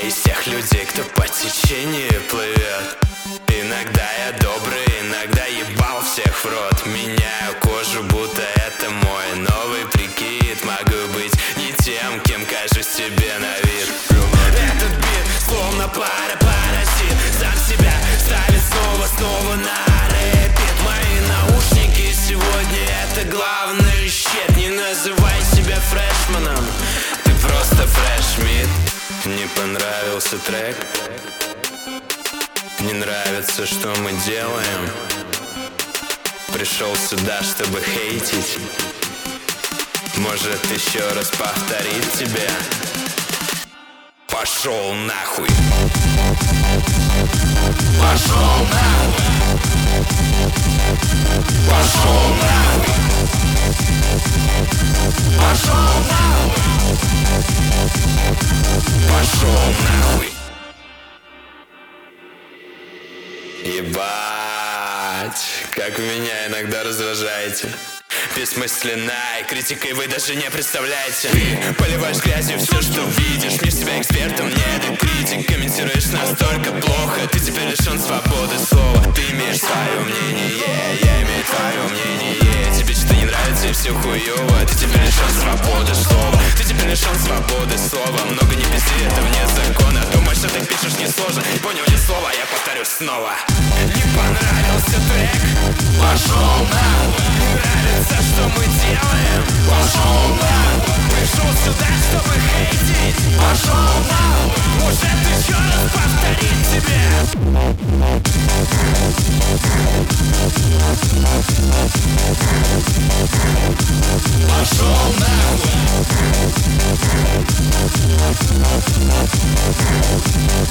из тех людей, кто по течению плывет. Иногда я добрый, иногда ебал всех в рот. Меняю кожу, будто это мой новый прикид. Могу быть не тем, кем кажусь тебе на вид. Этот бит словно паразит, сам себя ставит снова на репит. Мои наушники сегодня это главный щит. Не называй себя фрешманом, ты просто фрешмит. Не понравился трек? Не нравится, что мы делаем? Пришел сюда, чтобы хейтить? Может, еще раз повторить тебе? Пошел нахуй! Пошел нахуй! Пошел нахуй! Пошел нахуй! Пошел нахуй! Ебать, как вы меня иногда раздражаете. Бессмысленной критикой вы даже не представляете. Ты поливаешь грязью все, что видишь. Мне себя экспертом, не ты критик. Комментируешь настолько плохо. Ты теперь лишен свободы слова. Ты имеешь свое мнение, я имею твое мнение. Тебе что-то не нравится и все хуево. Ты теперь лишен свободы слова. Ты теперь лишен свободы слова. Много не пизди, это вне закона. Думаешь, что ты пишешь несложно. Не понял ни слова, я повторю снова. Не понравился трек? Пошел нахуй! Не нравится, что мы делаем? Пошел нахуй! Пришел сюда, чтобы хейтить? Пошел нахуй! Может, еще раз повторить тебе? Пошел нахуй!